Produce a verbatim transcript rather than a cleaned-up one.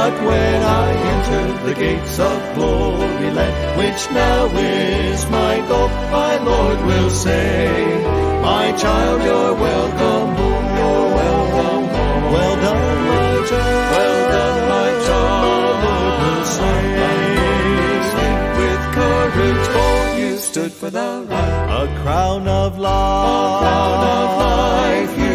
But when I enter the gates of glory land, which now is my goal, my Lord will say, my child, you're welcome home, you're welcome home. Well done, my child, well done, my child, my Lord will say. With courage, for you stood for the right. A crown of life, a crown of life you